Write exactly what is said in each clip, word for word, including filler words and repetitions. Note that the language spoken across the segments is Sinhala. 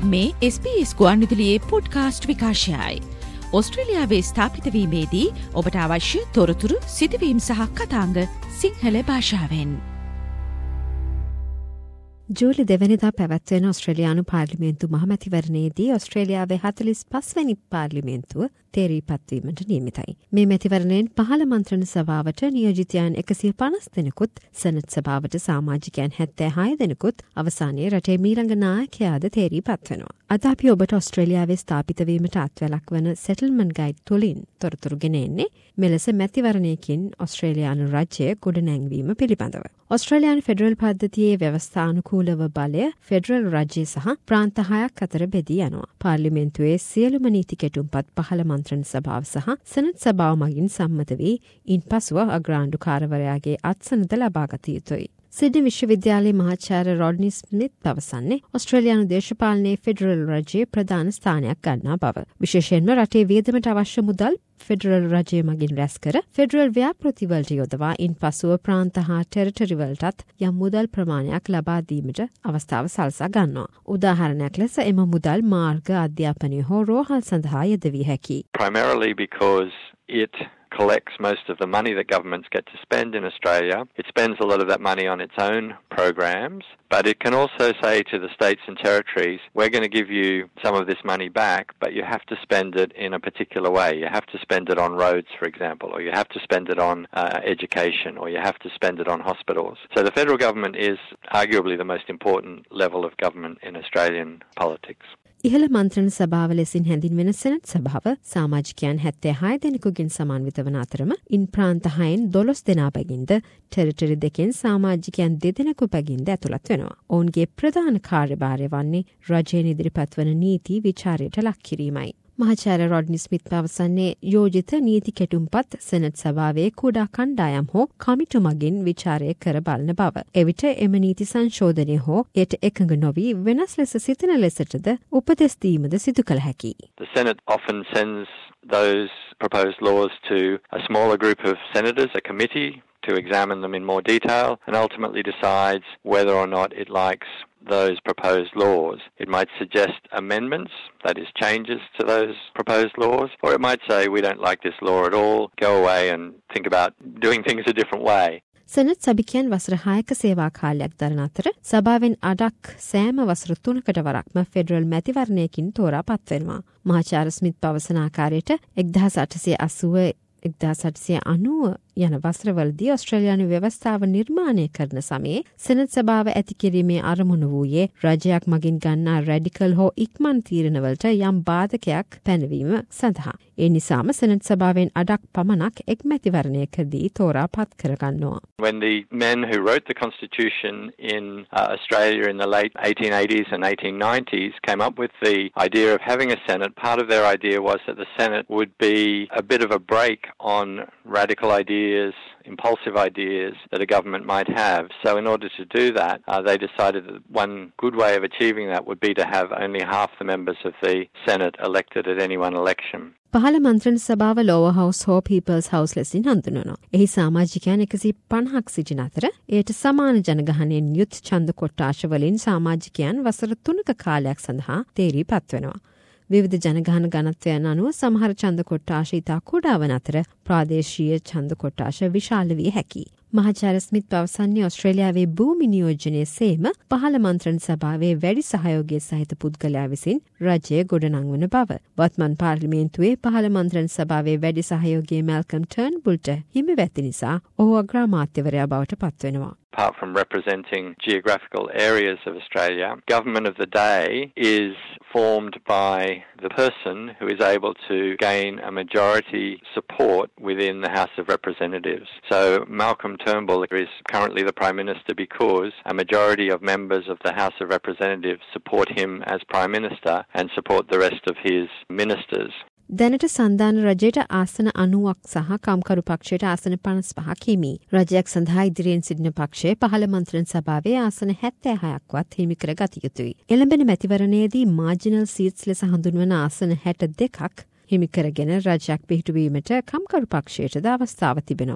මේ එස් බී එස් ගුවන්විදුලියේ පොඩ්කාස්ට් විකාශයයි. ඔස්ට්‍රේලියාවේ ස්ථාපිත වීමේදී ඔබට අවශ්‍ය තොරතුරු සිදුවීම් සහ කතාංග සිංහල භාෂාවෙන්. ජූලි දෙවනිදා පැවැත්වෙන ඔස්ට්‍රේලියානු පාර්ලිමේන්තු මහමැතිවරණයේදී ඔස්ට්‍රේලියාවේ හතළිස් පස්වැනි පාර්ලිමේන්තුව තේරී පත්වීමට නියමිතයි. මේ මැතිවරණයෙන් පහළ මන්ත්‍රණ සභාවට නියෝජිතයන් එකසිය පනස් දෙනෙකුත්, සෙනට් සභාවට සාමාජිකයන් හැත්තෑ හය දෙනෙකුත්, අවසානයේ රටේ මීළඟ නායකයාද තේරී පත්වෙනවා. අද අපි ඔබට ඔස්ට්‍රේලියාවේ ස්ථාපිත වීමට අත්වැලක් වන සෙටල්මන්ට් ගයිඩ් තුලින් තොරතුරු ගෙන එන්නේ මෙලෙස මැතිවරණයකින් ඔස්ට්‍රේලියානු රජය ගොඩනැංවීම පිළිබඳව. ඔස්ට්‍රේලියානු ෆෙඩරල් පද්ධතියේ ව්‍යවස්ථානුකූලව බලය ෆෙඩරල් රජය සහ ප්‍රාන්ත හයක් අතර බෙදී යනවා. පාර්ලිමේන්තුවේ සියලුම නීති කෙටුම්පත් පහළ මන්ත්‍රණ සභාව සහ සෙනට් සභාව මගින් සම්මත වී ඉන් පසුව අග්‍රාණ්ඩු කාර්යවරයාගේ අත්සනද ලබාගත යුතුයි. සිඩ්නි විශ්වවිද්‍යාලයේ මහාචාර්ය රොඩ්නි ස්මිත් පවසන්නේ ඔස්ට්‍රේලියානු දේශපාලනයේ ෆෙඩරල් රජයේ ප්‍රධාන ස්ථානයක් ගන්නා බව. විශේෂයෙන්ම රටේ වියදමට අවශ්‍ය මුදල් ෆෙඩරල් රජය මගින් රැස් කර ෆෙඩරල් ව්‍යාපෘතිවලට යොදවා ඉන් පසුව ප්‍රාන්ත හා ටෙරිටරිවලටත් යම් මුදල් ප්‍රමාණයක් ලබා දීමට අවස්ථාව සලසා ගන්නවා. උදාහරණයක් ලෙස එම මුදල් මාර්ග අධ්‍යාපනය හෝ රෝහල් සඳහා යෙදවිය හැකියි. Primarily because it collects most of the money that governments get to spend in Australia. It spends a lot of that money on its own programs, but it can also say to the states and territories, we're going to give you some of this money back, but you have to spend it in a particular way. You have to spend it on roads, for example, or you have to spend it on uh, education, or you have to spend it on hospitals. So the federal government is arguably the most important level of government in Australian politics. ඉහළ මන්ත්‍රණ සභාව ලෙසින් හැඳින්වෙන සෙනට් සභාව සාමාජිකයන් හැත්තෑ හය දෙනෙකුගෙන් සමාන්විත වන අතරම ඉන් ප්‍රාන්ත හයෙන් දොළොස් දෙනා බැගින්ද ටෙරිටරි දෙකෙන් සාමාජිකයන් දෙදෙනෙකු බැගින්ද ඇතුළත් වෙනවා. ඔවුන්ගේ ප්‍රධාන කාර්යභාරය වන්නේ රජයෙන් ඉදිරිපත් වන නීති විචාරයට ලක් කිරීමයි. මහාචාර්ය රොඩ්නි ස්මිත් පවසන්නේ යෝජිත නීති කෙටුම්පත් සෙනට් සභාවේ කුඩා කණ්ඩායම් හෝ කමිටු මගින් විචාරය කර බලන බව. එවිට එම නීති සංශෝධනය හෝ එයට එකඟ නොවී වෙනස් ලෙස සිතන ලෙසටද උපදෙස් දීමද සිදු කළ හැකියි. The Senate often sends those proposed laws to a smaller group of senators, a committee, to examine them in more detail and ultimately decides whether or not it likes those proposed laws. It might suggest amendments, that is changes to those proposed laws, or it might say we don't like this law at all, go away and think about doing things a different way. Senate සභිකයන් වසර හයක සේවා කාලයක් දරන අතර සභාවෙන් අඩක් සෑම වසර තුනකට වරක්ම ෆෙඩරල් මැතිවරණයකින් තෝරා පත්වෙනවා. මහාචාර්ය ස්මිත් පවසන ආකාරයට එක්දහස් අටසිය අසූව එක්දහස් අටසිය අනූව යන වසරවලදී ඔස්ට්‍රේලියානු ව්‍යවස්ථාව නිර්මාණය කරන සමයේ සෙනට් සභාව ඇති කිරීමේ අරමුණු වූයේ රජයක් මගින් ගන්නා රැඩිකල් හෝ ඉක්මන් තීරණවලට යම් බාධකයක් පැනවීම සඳහා. ඒ නිසාම සෙනට් සභාවෙන් අඩක් පමණක් එක් මැතිවරණයකදී තෝරා පත් කරගන්නවා. When the men who wrote the constitution in uh, Australia in the late eighteen eighties and eighteen nineties came up with the idea of having a Senate, part of their idea was that the Senate would be a bit of a break on radical ideas, impulsive ideas that a government might have. So in order to do that, uh, they decided that one good way of achieving that would be to have only half the members of the Senate elected at any one election. පහළ මන්ත්‍රණ සභාව ලෝවර් හවුස් හෝ පීපල්ස් හවුස් ලෙසින් හඳුන්වනවා. එහි සාමාජිකයන් එකසිය පනහක් සිටින අතර එයට සමාන ජනගහනයෙන් යුත් ඡන්ද කොට්ටාශ වලින් සාමාජිකයන් වසර තුනක කාලයක් සඳහා තේරී පත්වෙනවා. විවිධ ජනගහන ඝනත්වයන් අනුව සමහර ඡන්ද කොට්ටාශ ඉතා කුඩා වන අතර ප්‍රාදේශීය ඡන්ද කොට්ටාශ විශාල විය හැකියි. මහාචාර්ය ස්මිත් පවසන්නේ ඔස්ට්‍රේලියාවේ භූමි නියෝජනයේ සේම පහළ මන්ත්‍රණ සභාවේ වැඩි සහයෝගය සහිත පුද්ගලයා විසින් රජය ගොඩනංවන බව. වත්මන් පාර්ලිමේන්තුවේ පහළ මන්ත්‍රණ සභාවේ වැඩි සහයෝගය මැල්කම් ටර්න්බුල්ට හිමි වෙති නිසා ඔහු අග්‍රාමාත්‍යවරයා බවට පත්වෙනවා. Apart from representing geographical areas of Australia, government of the day is formed by the person who is able to gain a majority support within the House of Representatives. So Malcolm Turnbull is currently the Prime Minister because a majority of members of the House of Representatives support him as Prime Minister and support the rest of his ministers. දැනට සන්ධාන රජයට ආසන අනූවක් සහ කම්කරු පක්ෂයට ආසන පනස් පහක් හිමි. රජයක් සඳහා ඉදිරියෙන් සිටින පක්ෂය පහළ මන්ත්‍රණ සභාවේ ආසන හැත්තෑ හයක්වත් හිමි කර ගත යුතුයි. එළඹෙන මැතිවරණයේදී මාර්ජිනල් සීට්ස් ලෙස හඳුන්වන ආසන හැට දෙකක් හිමි කරගෙන රජයක් පිහිටුවීමට කම්කරු පක්ෂයටද අවස්ථාව තිබෙනවා.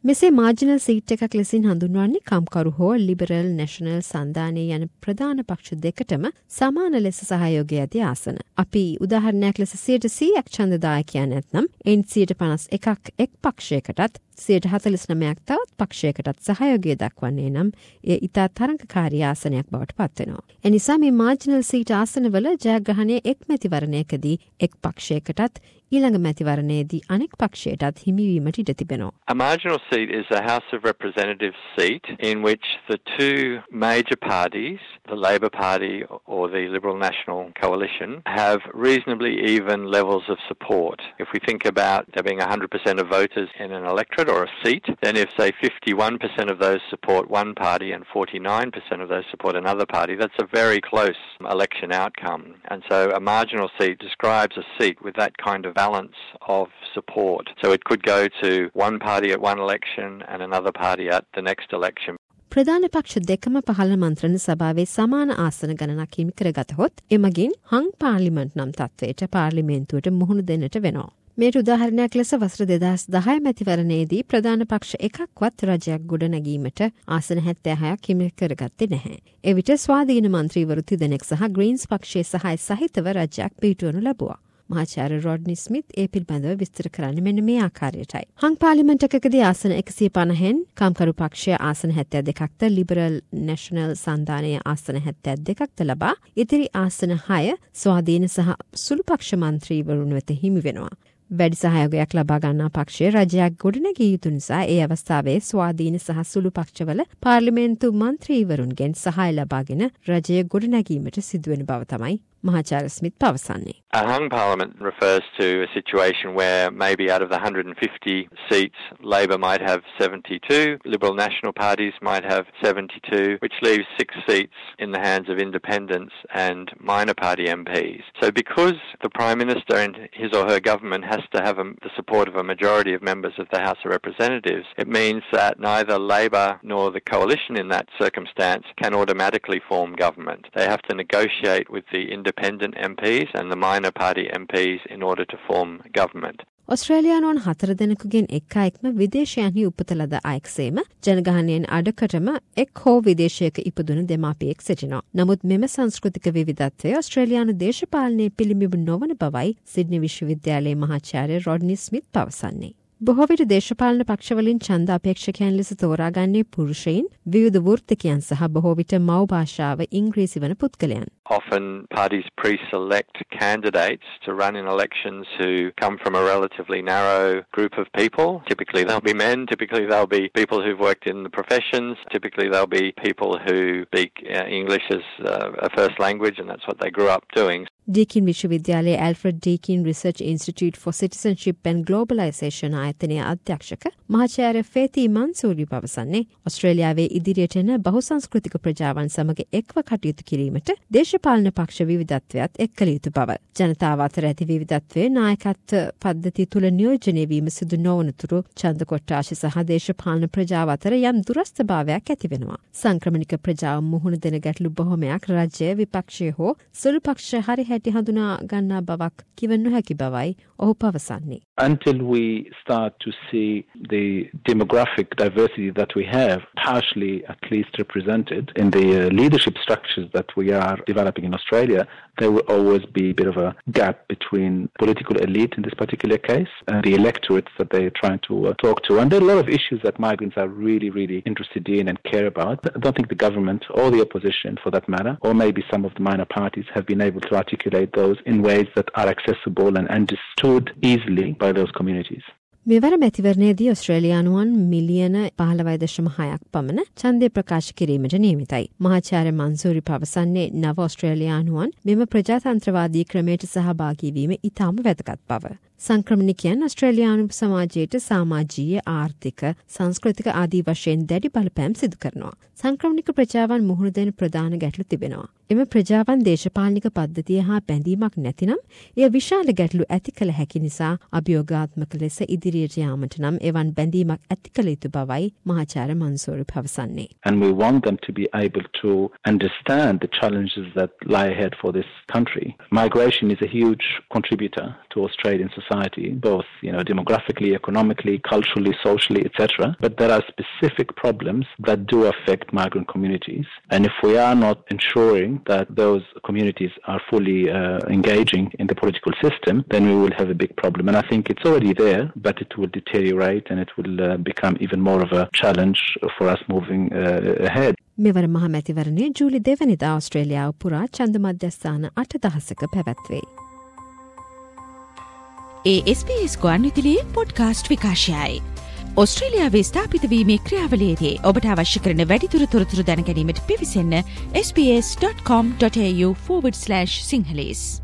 මෙසේ මාර්ජිනල් සීට් එකක් ලෙසින් හඳුන්වන්නේ කම්කරු හෝ ලිබරල් නැෂනල් සන්ධානය යන ප්‍රධාන පක්ෂ දෙකටම සමාන ලෙස සහයෝගය ඇති ආසන. අපි උදාහරණයක් ලෙස සියයට සීයක් ඡන්දදායකයන් නැත්නම් එයින් සියයට පනස් එකක් එක් පක්ෂයකටත් සියයට හතළිස් නවයක් තවත් පක්ෂයකටත් සහයෝගය දක්වන්නේ නම් එය ඉතා තරඟකාරී ආසනයක් බවට පත්වෙනවා. එනිසා මේ මාර්ජිනල් සීට් ආසනවල ජයග්‍රහණය එක් මැතිවරණයකදී එක් පක්ෂයකටත් ඊළඟ මැතිවරණයේදී අනෙක් පක්ෂයටත් හිමිවීමට ඉඩ තිබෙනවා. A marginal seat is a House of Representatives seat in which the two major parties, the Labor Party or the Liberal National Coalition, have reasonably even levels of support. If we think about there being one hundred percent of voters in an electorate or a seat, then if, say, fifty-one percent of those support one party and forty-nine percent of those support another party, that's a very close election outcome. And so a marginal seat describes a seat with that kind of balance of support. So it could go to one party at one election and another party at the next election. ප්‍රධාන පක්ෂ දෙකම පහළ මන්ත්‍රණ සභාවේ සමාන ආසන ගණනක් හිමි කරගතහොත් එමගින් හං පාර්ලිමන්ට් නම් තත්ත්වයට පාර්ලිමේන්තුවට මුහුණ දෙන්නට වෙනවා. මේට උදාහරණයක් ලෙස වසර දෙදහස් දහය මැතිවරණයේදී ප්‍රධාන පක්ෂ එකක්වත් රජයක් ගොඩනැගීමට ආසන හැත්තෑහයක් හිමි කරගත්තේ නැහැ. එවිට ස්වාධීන මන්ත්‍රීවරු තිදෙනෙක් සහ ග්‍රීන්ස් පක්ෂයේ සහාය සහිතව රජයක් පිහිටුවනු ලැබුවා. මහාචාර්ය රොඩ්නි ස්මිත් ඒ පිළිබඳව විස්තර කරන්නේ මෙන්න මේ ආකාරයටයි. හං පාර්ලිමේන්තු එකකදී ආසන එකසිය පනහෙන් කම්කරු පක්ෂය ආසන හැත්තෑ දෙකක්ද ලිබරල් නැෂනල් සන්ධානය ආසන හැත්තෑ දෙකක්ද ලබා ඉතිරි ආසන හය ස්වාධීන සහ සුළු පක්ෂ මන්ත්‍රීවරුන් වෙත හිමි වෙනවා. වැඩි සහයෝගයක් ලබා ගන්නා පක්ෂය රජයක් ගොඩනැගිය යුතු නිසා ඒ අවස්ථාවේ ස්වාධීන සහ සුළු පක්ෂවල පාර්ලිමේන්තු මන්ත්‍රීවරුන්ගෙන් සහාය ලබාගෙන රජය ගොඩනැගීමට සිදුවෙන බව තමයි මහාචාර්ය ස්මිත් පවසන්නේ. A hung parliament refers to a situation where maybe out of the one hundred fifty seats, Labor might have seventy-two, Liberal National parties might have seventy-two, which leaves six seats in the hands of independents and minor party M Ps. So because the Prime Minister and his or her government has to have a, the support of a majority of members of the House of Representatives, it means that neither Labor nor the coalition in that circumstance can automatically form government. They have to negotiate with the independent independent M Ps and the minor party M Ps in order to form government. ඔස්ට්‍රේලියානුවන් හතර දෙනෙකුගෙන් එක් අයෙක්ම විදේශයන්හි උපත ලද අයෙක්සේම ජනගහනයෙන් අඩකටම එක් හෝ විදේශයක ඉපදුණු දෙමාපියෙක් සිටිනවා. නමුත් මෙම සංස්කෘතික විවිධත්වය ඔස්ට්‍රේලියානු දේශපාලනයේ පිළිඹු නොවන බවයි සිඩ්නි විශ්වවිද්‍යාලයේ මහාචාර්ය රොඩ්නි ස්මිත් පවසන්නේ. බොහෝ විට දේශපාලන පක්ෂවලින් ඡන්ද අපේක්ෂකයන් ලෙස තෝරාගන්නේ පුරුෂයින්, විවිධ වෘත්තිකයන් සහ බොහෝ විට මව් භාෂාව ඉංග්‍රීසි වන පුද්ගලයන්. Often parties pre-select candidates to run in elections who come from a relatively narrow group of people. Typically they'll be men, typically they'll be people who've worked in the professions, typically they'll be people who speak uh, English as uh, a first language and that's what they grew up doing. Deakin විශ්වවිද්‍යාලයේ Alfred Deakin research institute for Citizenship and Globalization ආයතනයේ අධ්‍යක්ෂක මහාචාර්ය ෆේති මන්සූරි පවසන්නේ ඔස්ට්‍රේලියාවේ ඉදිරියට එන බහුසංස්කෘතික ප්‍රජාවන් සමග එක්ව කටයුතු කිරීමට දේශපාලන පක්ෂ විවිධත්වයත් එක්කල යුතු බව. ජනතාව අතර ඇති විවිධත්වයේ නායකත්ව පද්ධතිය තුළ නියෝජනය වීම සිදු නොවනතුරු ඡන්ද කොට්ටාශ සහ දේශපාලන ප්‍රජාව අතර යම් දුරස්ථභාවයක් ඇති වෙනවා. සංක්‍රමණික ප්‍රජාව මුහුණ දෙන ගැටලු බොහොමයක් රජය විපක්ෂය හෝ සුළු පක්ෂ හරි හැටි හඳුනා ගන්නා බවක් කිව නොහැකි බවයි ඔහු පවසන්නේ. Until we start to see the demographic diversity that we have partially at least represented in the uh, leadership structures that we are developing in Australia, there will always be a bit of a gap between political elite in this particular case and the electorates that they are trying to uh, talk to. And there are a lot of issues that migrants are really, really interested in and care about. I don't think the government or the opposition, for that matter, or maybe some of the minor parties have been able to articulate those in ways that are accessible and understood easily by those communities. මෙවර මැතිවරණයේදී ඔස්ට්‍රේලියානුවන් මිලියන පහළොව දශම හයක් පමණ ඡන්දය ප්‍රකාශ කිරීමට නියමිතයි. මහාචාර්ය මන්සූරි පවසන්නේ නව ඔස්ට්‍රේලියානුවන් මෙම ප්‍රජාතන්ත්‍රවාදී ක්‍රමයට සහභාගී වීම ඉතාම වැදගත් බව. සංක්‍රමණිකයන් ඔස්ට්‍රේලියානු සමාජයට සමාජීය ආර්ථික සංස්කෘතික ආදී වශයෙන් දැඩි බලපෑම් සිදු කරනවා. සංක්‍රමණික ප්‍රජාවන් මුහුණ දෙන ප්‍රධාන ගැටලු තිබෙනවා. එම ප්‍රජාවන් දේශපාලනික පද්ධතිය හා බැඳීමක් නැතිනම් එය විශාල ගැටලු ඇති කළ හැකි නිසා අභියෝගාත්මක ලෙස ඉදිරියට යාමට නම් එවන් බැඳීමක් ඇති කළ යුතු බවයි මහාචාර්ය මන්සූරි පවසන්නේ. And we want them to be able to understand the challenges that lie ahead for this country. Migration is a huge contributor to Australian society. society, both, you know, demographically, economically, culturally, socially, et cetera. But there are specific problems that do affect migrant communities. And if we are not ensuring that those communities are fully uh, engaging in the political system, then we will have a big problem. And I think it's already there, but it will deteriorate and it will uh, become even more of a challenge for us moving uh, ahead. මෙවර මහමැතිවරණය ජූලි දෙවනිදා ඔස්ට්‍රේලියාව පුරා ඡන්ද මධ්‍යස්ථාන අටදහසක පැවැත්වේ. ඒ එස් බී එස් ගුවන්විදුලියේ පොඩ්කාස්ට් විකාශයයි. ඔස්ට්‍රේලියාවේ ස්ථාපිත වීමේ ක්‍රියාවලියේදී ඔබට අවශ්‍ය කරන වැඩිදුර තොරතුරු දැන ගැනීමට පිවිසෙන්න S B S dot com dot A forward slash sinhalese